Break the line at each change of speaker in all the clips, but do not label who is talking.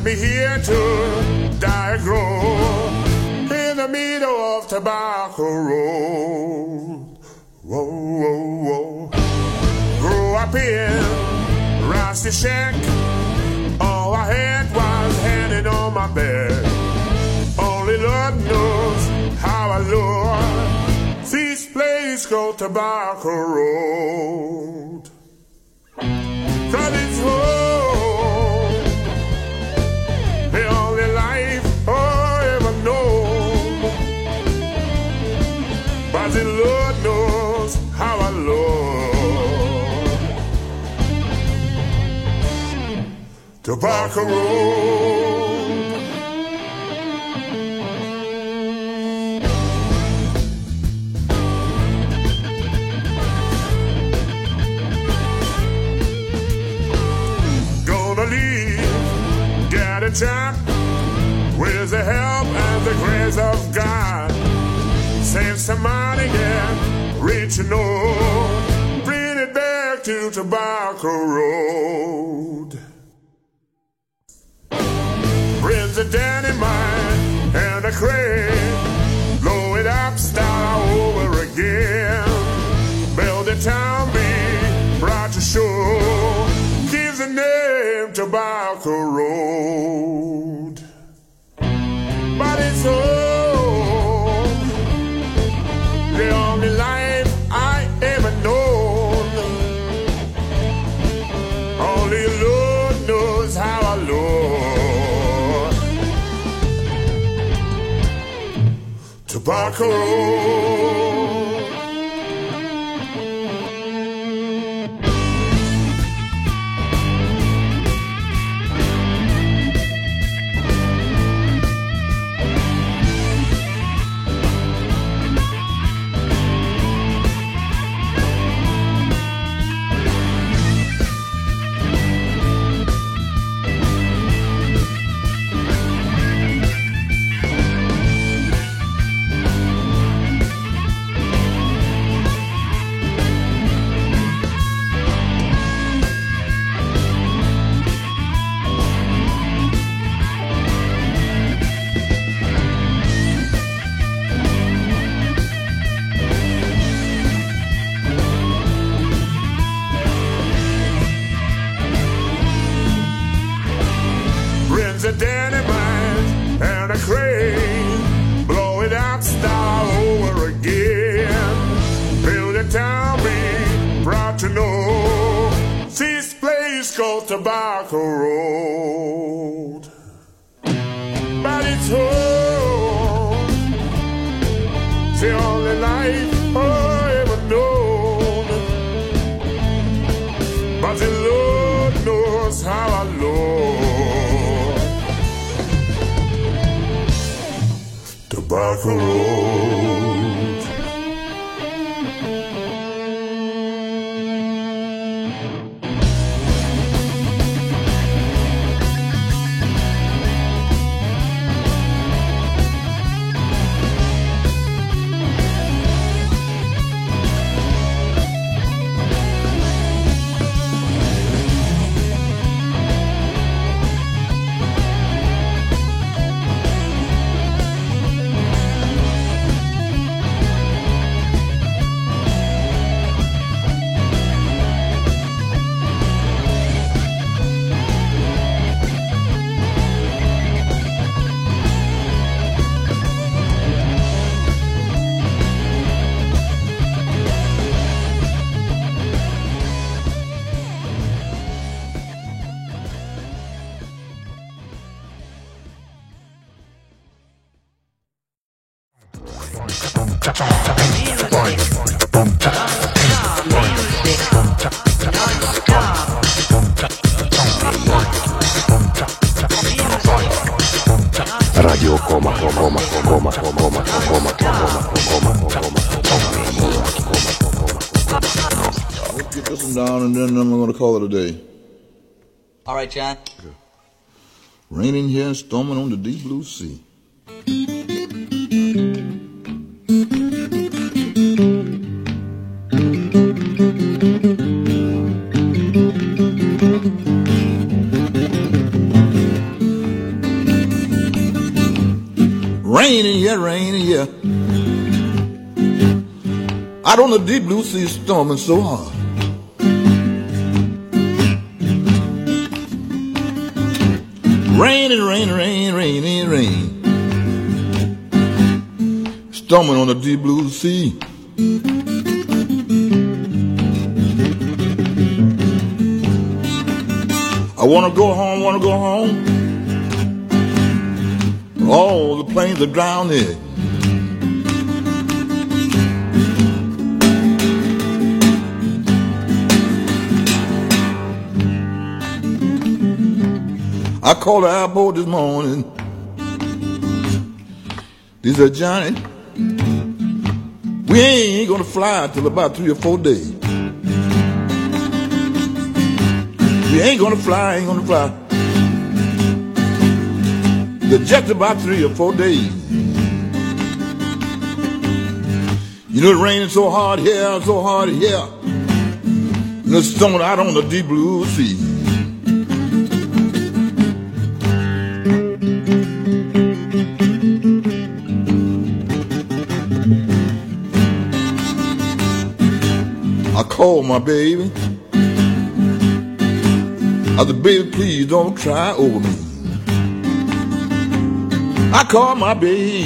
me here to die grow in the middle of Tobacco Road. Whoa, whoa, whoa. Grew up in Rusty Shack. All I had was handing on my bed. Only Lord knows how I look. This place called Tobacco Road. 'Cause it's home, the only life I ever know. But the Lord knows how I love Tobacco Road. Job with the help and the grace of God. Save some money and reach an old. Bring it back to Tobacco Road. Bring the dynamite and a crane. Blow it up, start all over again. Build a town, be brought to shore. Give the name Tobacco Road. But it's home, the only life I ever known. Only Lord knows how I love Tobacco Road. Tobacco Road. But it's home, the only life I ever known. But the Lord knows how I love Tobacco Road.
Radio Coma.
Let's get this one down and then I'm going to call it a day.
All right, John.
Okay. Raining here and storming on the deep blue sea. Raining here, raining here. Out on the deep blue sea, storming so hard. Rain and rain, rain, rain, and rain. Storming on the deep blue sea. I wanna go home, wanna go home. All the planes are drowning. I called the airport this morning. They said, Johnny, we ain't gonna fly till about 3 or 4 days. We ain't gonna fly, ain't gonna fly. They're just about 3 or 4 days. You know, it's raining so hard here, so hard here. And it's storming out on the deep blue sea. I called my baby. I said, baby, please don't cry over me. I called my baby.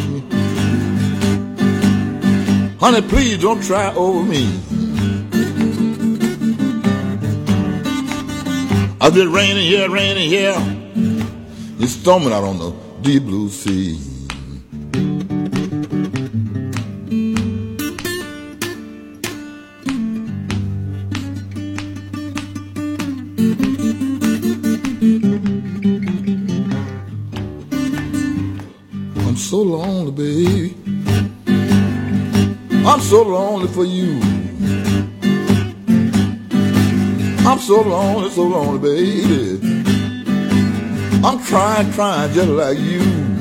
Honey, please don't cry over me. I said, raining here, raining here. It's storming out on the deep blue sea. I'm so lonely, baby. I'm so lonely for you. I'm so lonely, baby. I'm trying just like you.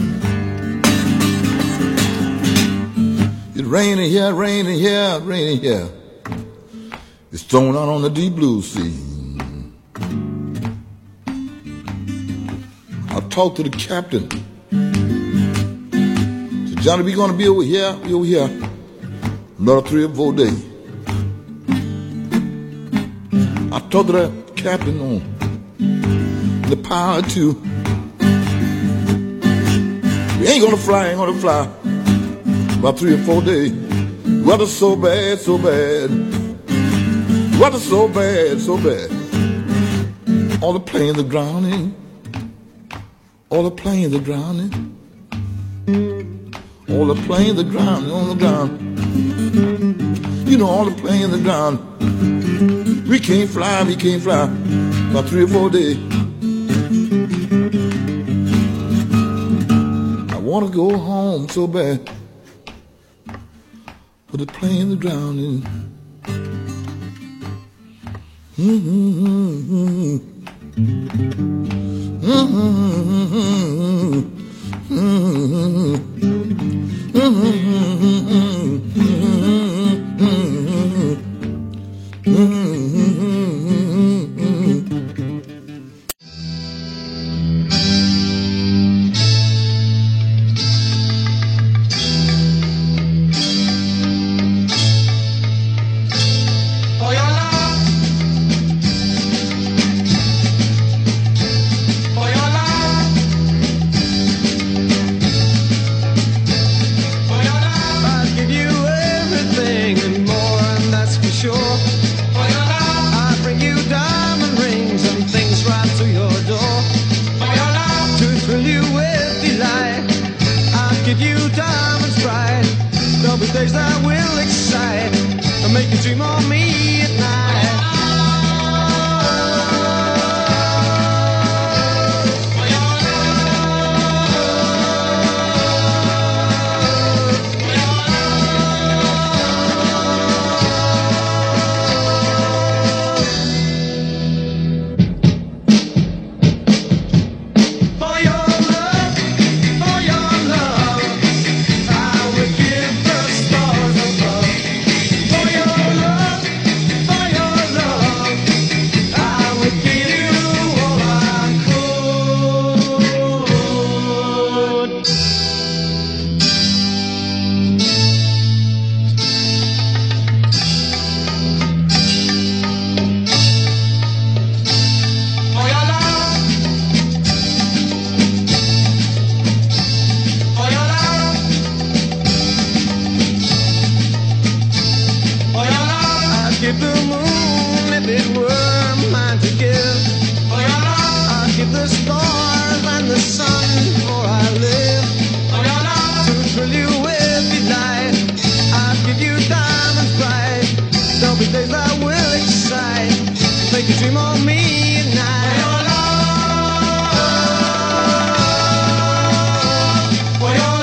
It's raining here, raining here, raining here. It's thrown out on the deep blue sea. I talked to the captain. Said, Johnny, we gonna be over here, another 3 or 4 days. I talked to the captain on the power too. We ain't gonna fly, about 3 or 4 days. Weather's so bad, so bad. Weather's so bad, so bad. All the planes are drowning. All the planes are drowning. All the planes are drowning on the ground. You know, all the planes are drowning. We can't fly, about 3 or 4 days. I wanna go home so bad, but the planes are drowning.
Days that will excite and make you dream of me at night. For your love, I would give the stars above. For your love, the stars and the sun, for I live to thrill you with delight. I'll give you diamonds bright. There'll be days that will excite, make you dream of me at night. For your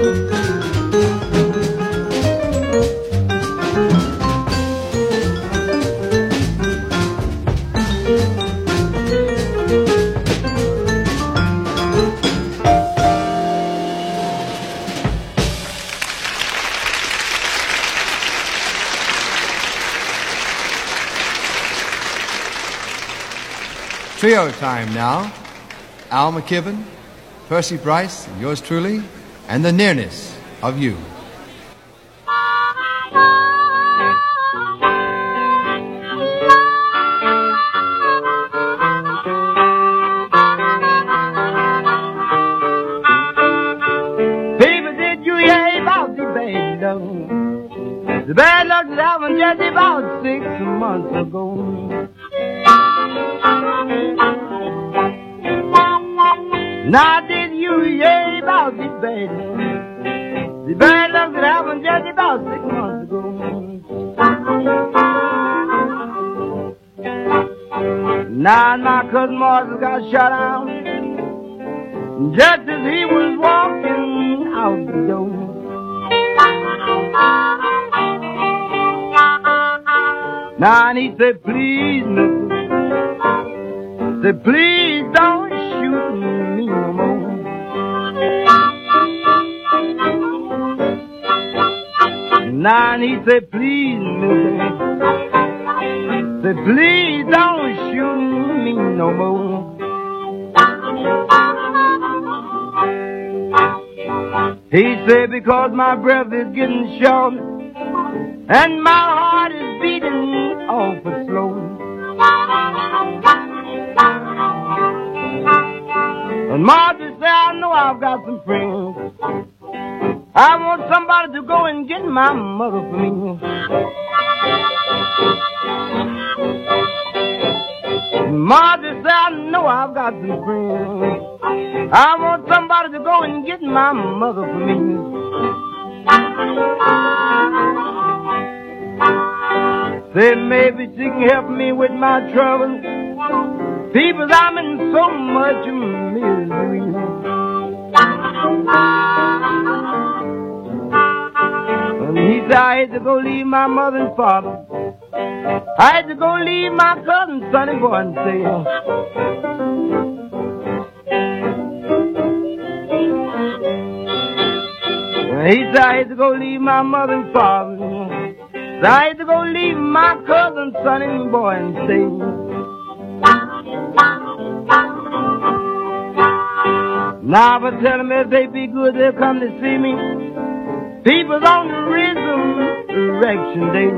Trio time now. Al McKibben, Percy Bryce, and yours truly, and the nearness of you.
People, did you hear about the bad luck? The bad luck that happened just about 6 months ago. Now did you hear about the bad luck? The bad luck that happened just about 6 months ago. Now my cousin Martha got shot down just as he was walking out the door. Now and he said, please, mister, said, please don't shoot me no more. Now and he said, please, mister, said, please don't shoot me no more. He said, because my breath is getting short and my heart is beating awful slow. And Martha said, I know I've got some friends. I want somebody to go and get my mother for me. Martha said, I know I've got some friends. I want somebody to go and get my mother for me. Say maybe she can help me with my troubles. People, I'm in so much misery. And he said, I had to go leave my mother and father. I had to go leave my cousin, Sonny Boy, and say, he said, I had to go leave my mother and father. So I had to go leave my cousin, Sonny Boy, and say, now, but tell them if they be good, they'll come to see me. People's on the resurrection day.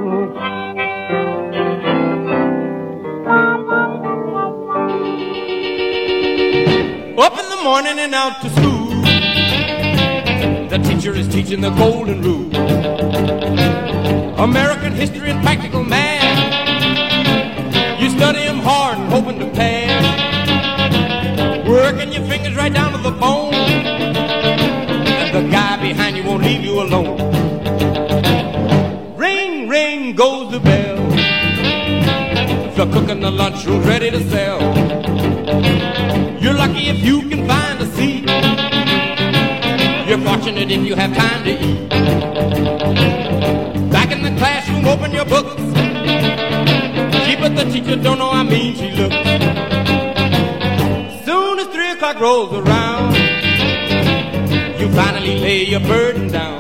Up in the morning and out to school. The teacher is teaching the golden rule. American history and practical math. You study them hard and hoping to pass. Working your fingers right down to the bone. And the guy behind you won't leave you alone. Ring, ring goes the bell. The cook in the lunchroom's ready to sell. You're lucky if you can find a seat. You're fortunate if you have time to eat. Back in the classroom, open your books. Gee, but the teacher don't know how mean she looks. Soon as 3 o'clock rolls around, you finally lay your burden down.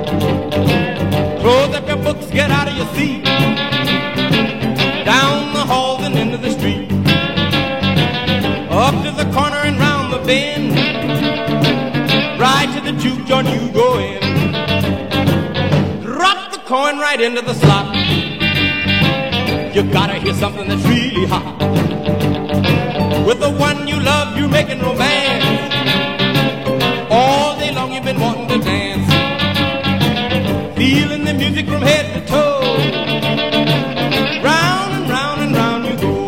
Close up your books, get out of your seat. Down the halls and into the street. Up to the corner and round the bend. Right to the juke joint you go in. Drop the coin right into the slot. You gotta hear something that's really hot. With the one you love, you're making romance. All day long you've been wanting to dance. Feeling the music from head to toe. Round and round and round you go.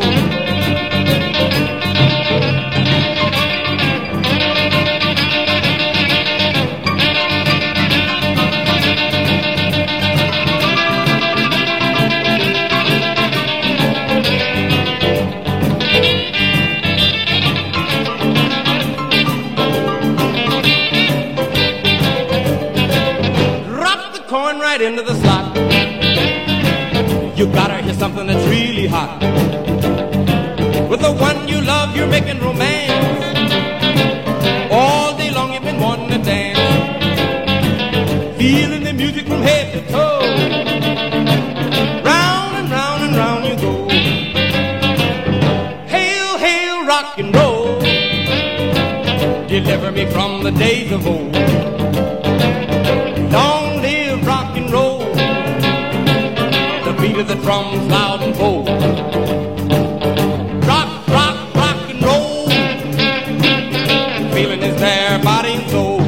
right into the slot. You gotta hear something that's really hot. With the one you love, you're making romance. All day long you've been wanting to dance. Feeling the music from head to toe. Round and round and round you go. Hail, hail, rock and roll. Deliver me from the days of old. Long live rock and roll. The beat of the drums loud and bold. Rock, rock, rock and roll. Feeling is there, body and soul.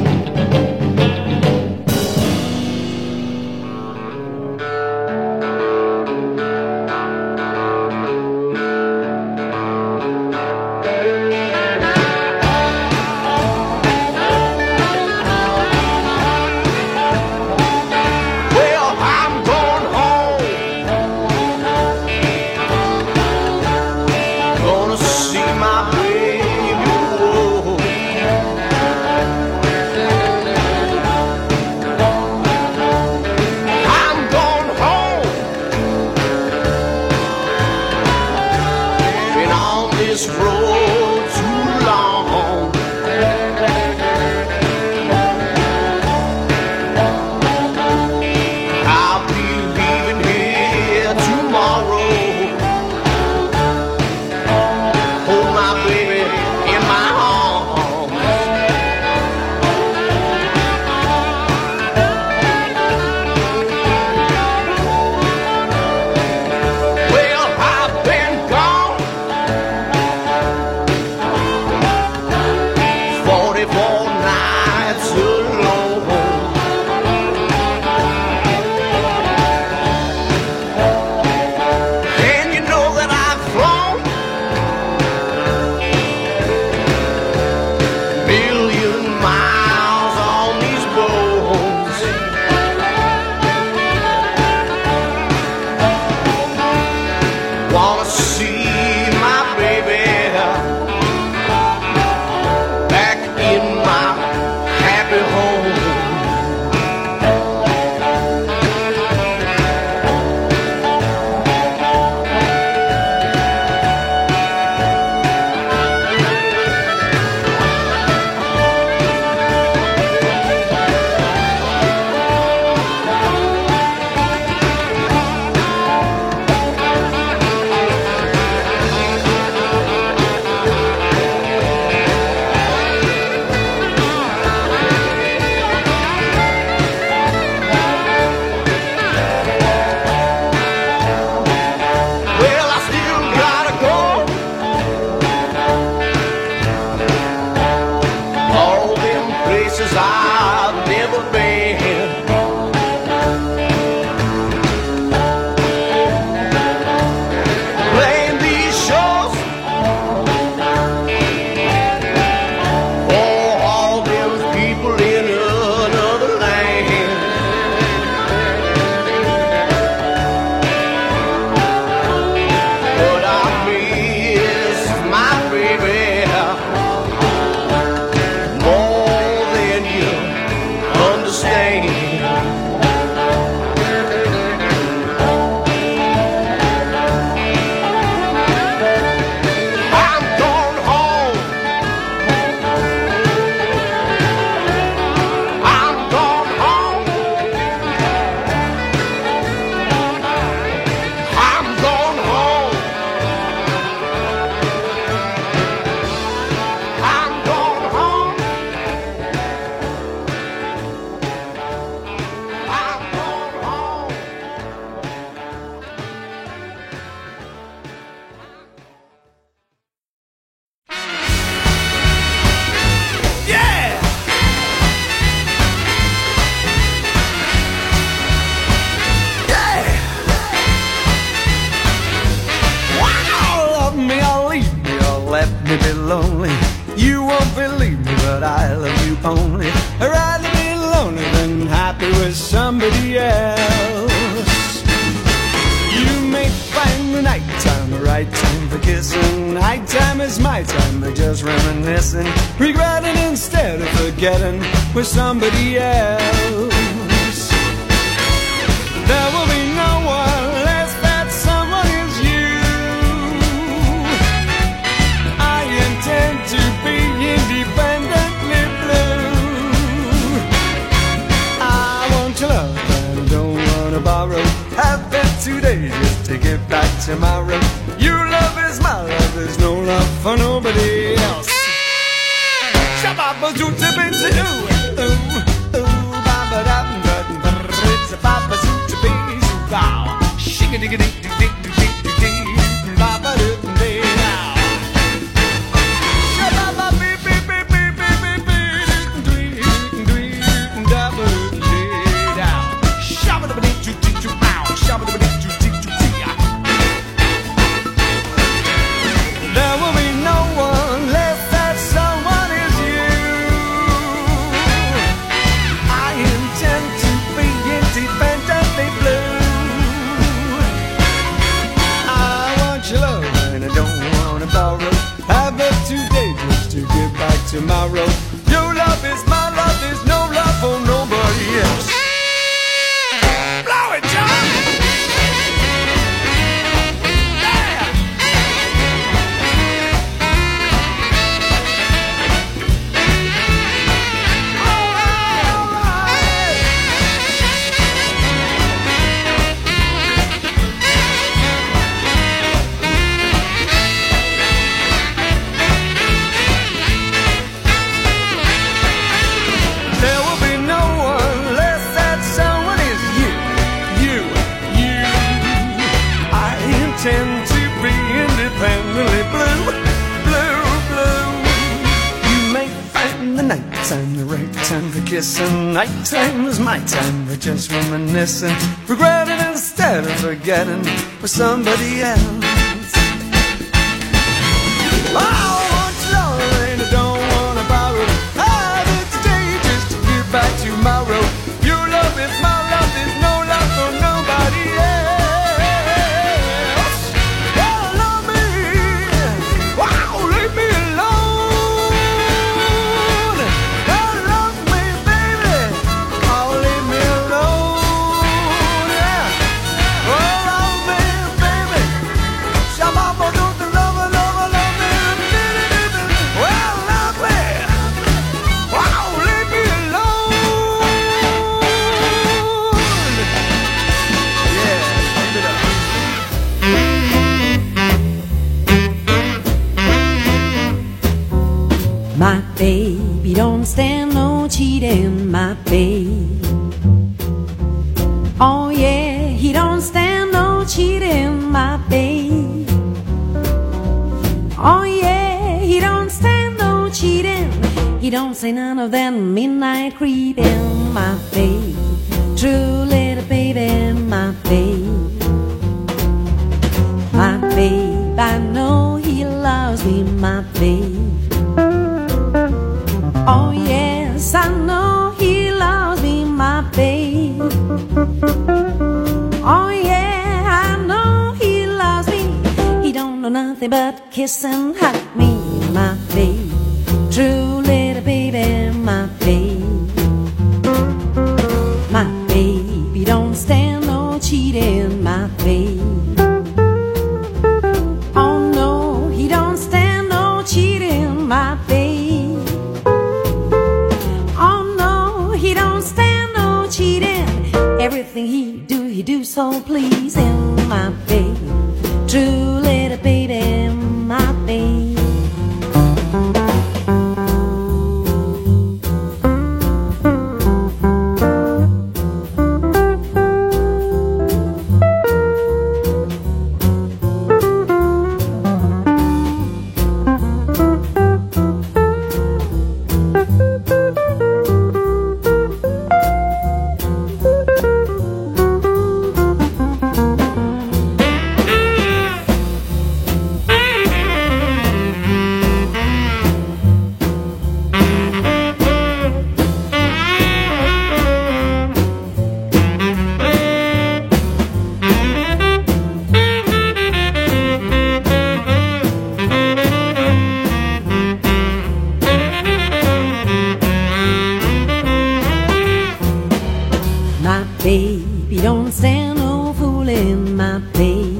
With somebody else. borrow. Have been today just to get back tomorrow. Your love is my love, there's no love for nobody else. Shabba zoot ooh, ooh, ooh, baba da da da, it's a baba zoot ooh, wow, shigga digga dig dig dig dig dig dig, baba da da da. Shabba beep beep beep beep beep beep beep, dwee da ba da, shabba da dee doo doo doo, wow, shabba da dee doo doo doo dee. There will be no one less that someone is you. I intend to be independently blue. I want your love and I don't want to borrow. Have it today just to get back tomorrow. Your love is my love, there's no love for nobody else. Blow it, John! There will be no one less that someone is you, you, you. I intend to be independently blue, blue, blue. You may find the night time the right time for kissing. Night time is my time for just reminiscing, regretting instead of forgetting for somebody else. I want your love and I don't want to borrow. Have it today just to get back tomorrow. Your love is my love, there's no love for nobody else. Oh, love me, wow, leave me alone. Oh, love me, baby, oh, leave me alone. Yeah. Oh, love me, baby, shabba do the love, love, love me. Well, love me, wow, leave me alone. Yeah, keep it up.
My baby don't stand no cheating, my baby. Oh yeah, he don't stand no cheating, my baby. Oh yeah, he don't stand no cheating. He don't say none of that midnight creeping, my baby. True little baby, my baby. My babe, I know he loves me, my babe. Oh yes, I know he loves me, my babe. Oh yeah, I know he loves me. He don't know nothing but kiss and hug me, my babe. True little baby, my babe. My baby don't stand no cheating, my babe. Oh no, he don't stand no cheating, my babe. Oh no, he don't stand no cheating. Everything he do so pleasing, my babe. True little baby, my babe. baby, don't stand no fooling, my baby.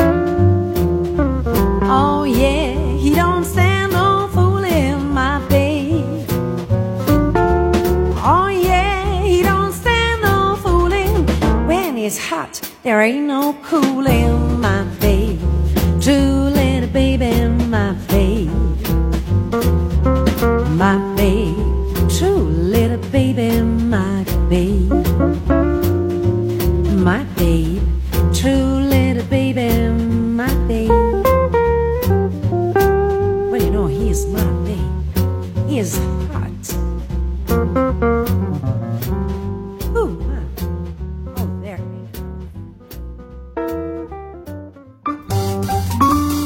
Oh yeah, he don't stand no fooling, my baby. Oh yeah, he don't stand no fooling when he he's hot, there ain't no cooling my babe. True little baby, my babe. My babe, true little baby, my babe. My babe, true little baby, my babe. Well, you know, he is my babe. He is hot. Ooh, oh, there.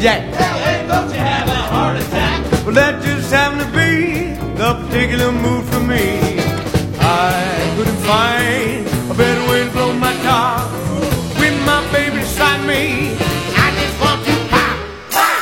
jack. Hey, don't you have a heart attack? Well, that just happened to be the particular mood for me. I couldn't find a better way to blow my top. With my baby beside me, I just want to pop, pop.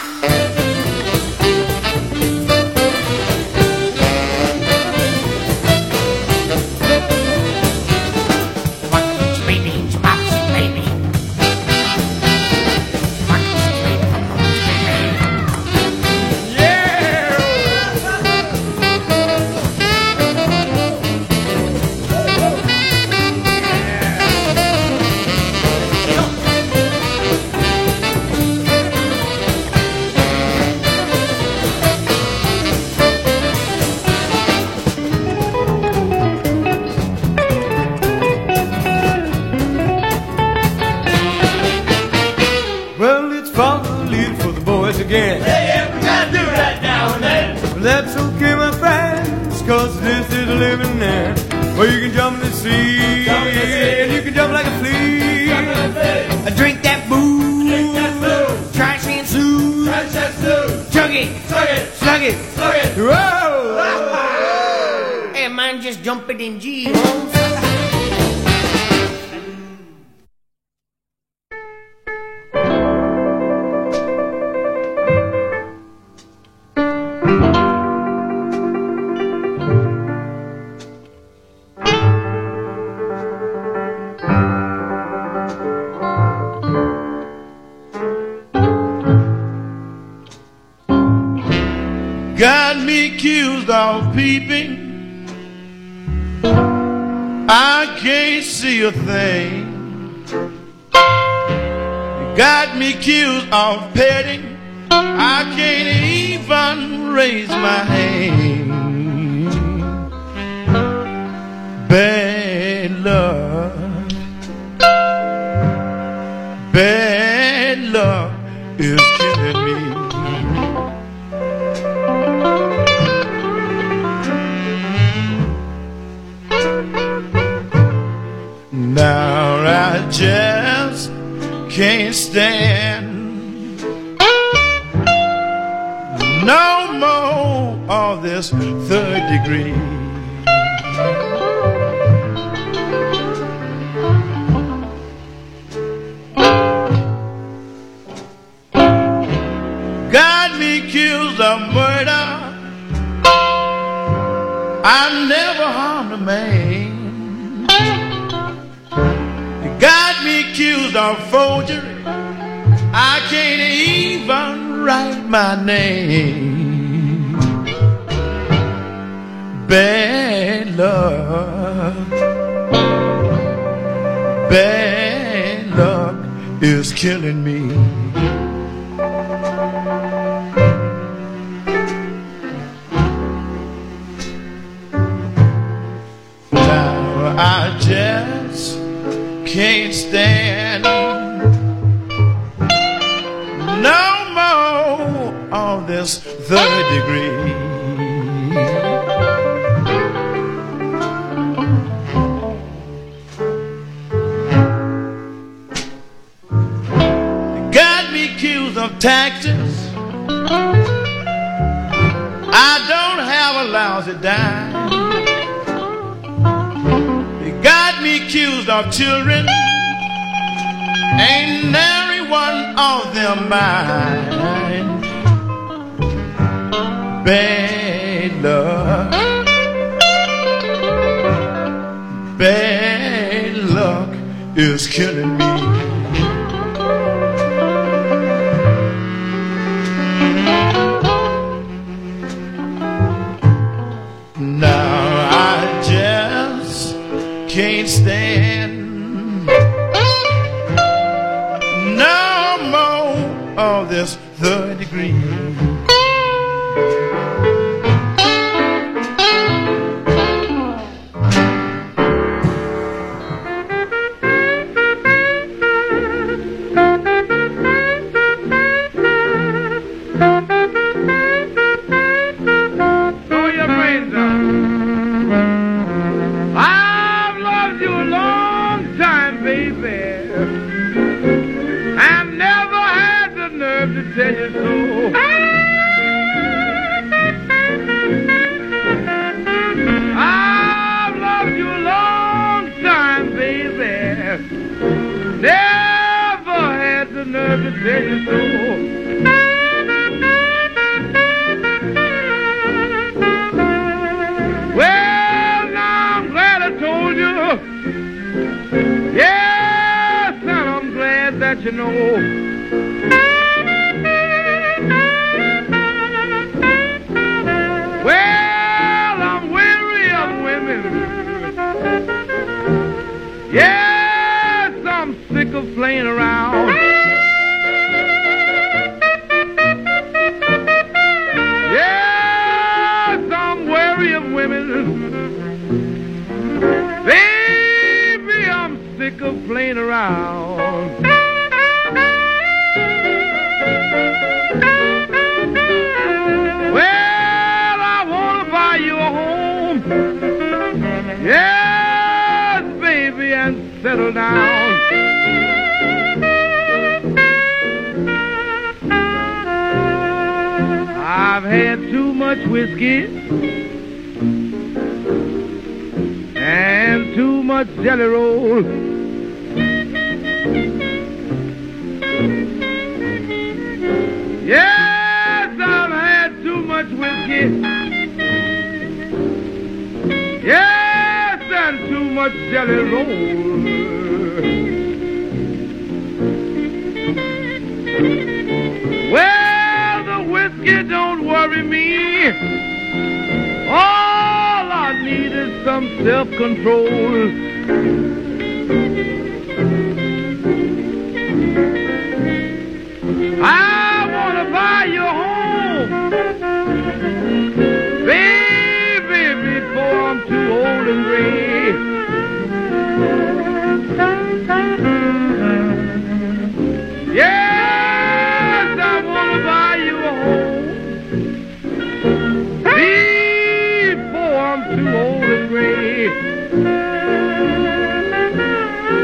Again. Hey, yeah, we gotta do that now and then. Well, that's okay, my friends, cause this is a living end where you can jump in the sea, and you can jump like a flea. Drink that booze, try and soothe, chug it, slug it, whoa! Hey, man, just jump it in G.
Got me accused of peeping, I can't see a thing. Got me accused of petting, I can't even raise my hand. Bad luck is killing me. Now I just can't stand no more of this third degree. Got me accused of murder, I never harmed a man. Got me accused of forgery, I can't even write my name. Bad luck is killing me. Now I just can't stand no more of this third degree. Got me accused of taxes, I don't have a lousy dime. Got me accused of children, ain't nary one of them mine. Bad luck is killing me. Now I just can't stand no more of this third degree.
To
tell you so. I've loved you a long time, baby. Never had the nerve to tell you so. Well, now I'm glad I told you. Yes, and I'm glad that you know. Well, I'm weary of women. Yes, I'm sick of playing around. Yes, I'm weary of women. Baby, I'm sick of playing around. Well, I want to buy you a home. Yes, baby, and settle down. I've had too much whiskey and too much jelly roll. Yes, I've had too much whiskey. Yes, and too much jelly roll. Well, the whiskey don't worry me. All I need is some self-control. I want to buy you home, baby, before I'm too old and gray. Yes, I want to buy you a home before I'm too old and gray.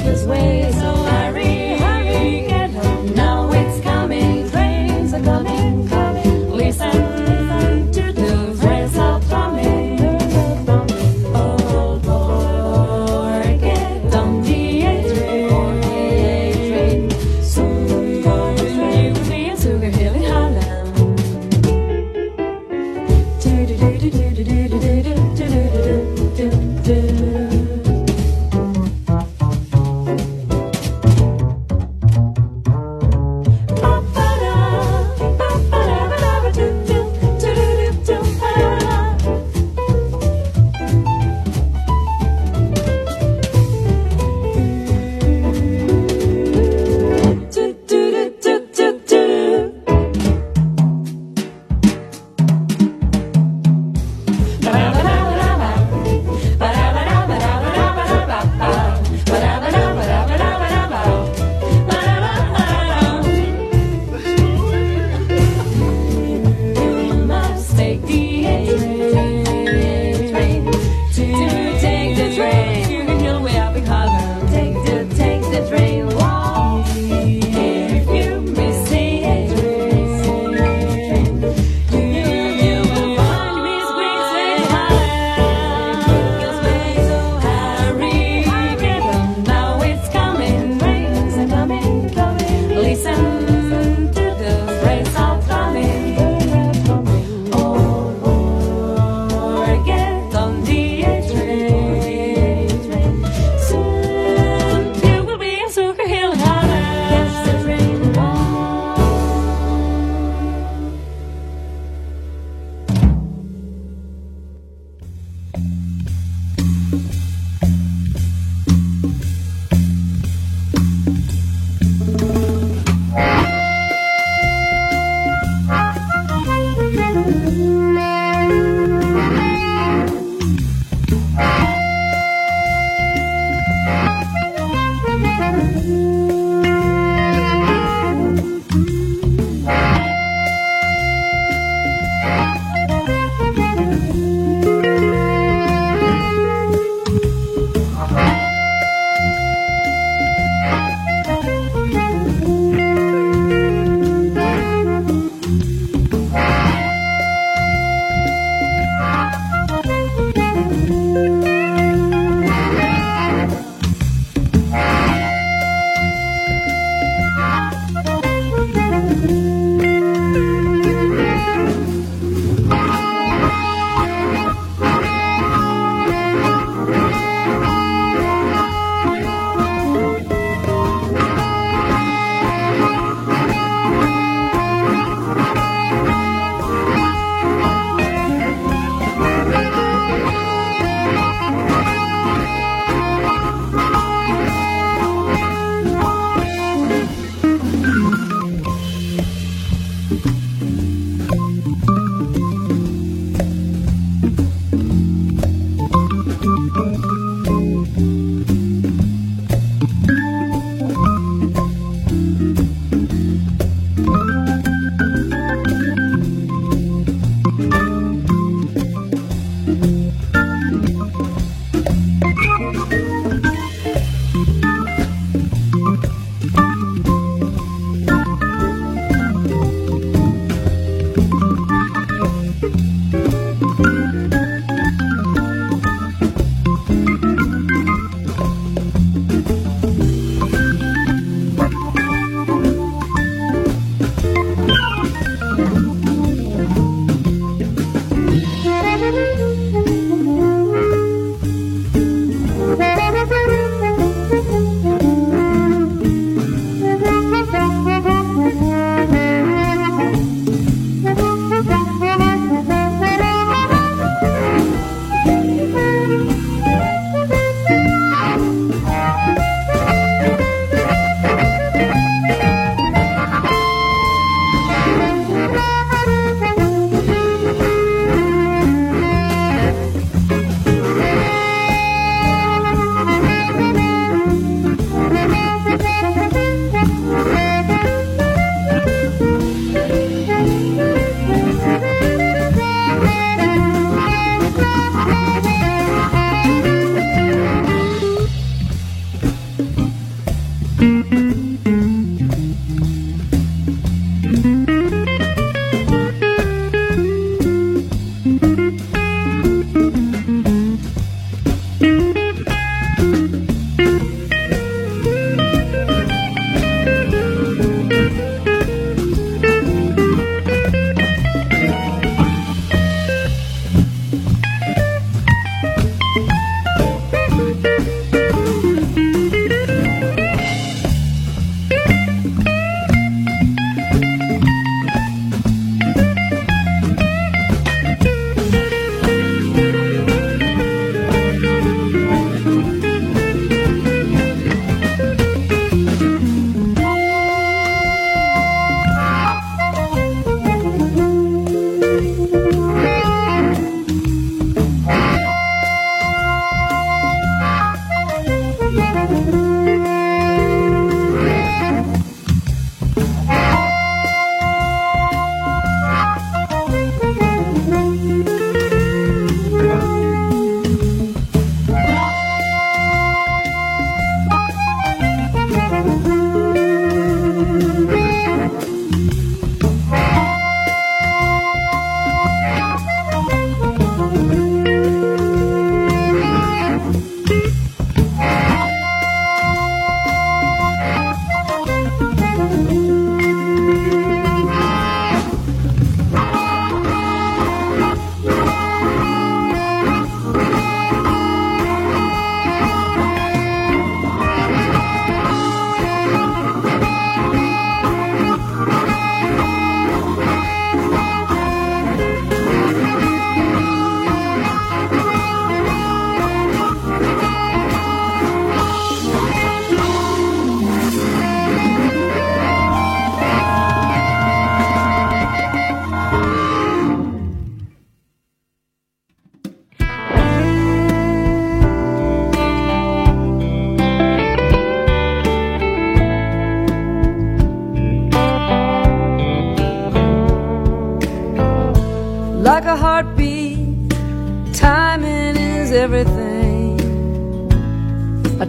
this way, so hurry, hurry, get home. Now it's coming, trains are coming, coming. Listen to the friends of coming. Old boy, get on the train. Soon you will be in Sugar Hill in Harlem.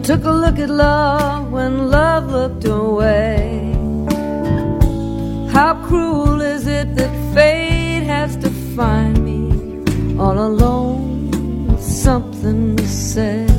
took a look at love when love looked away. How cruel is it that fate has to find me all alone with something to say?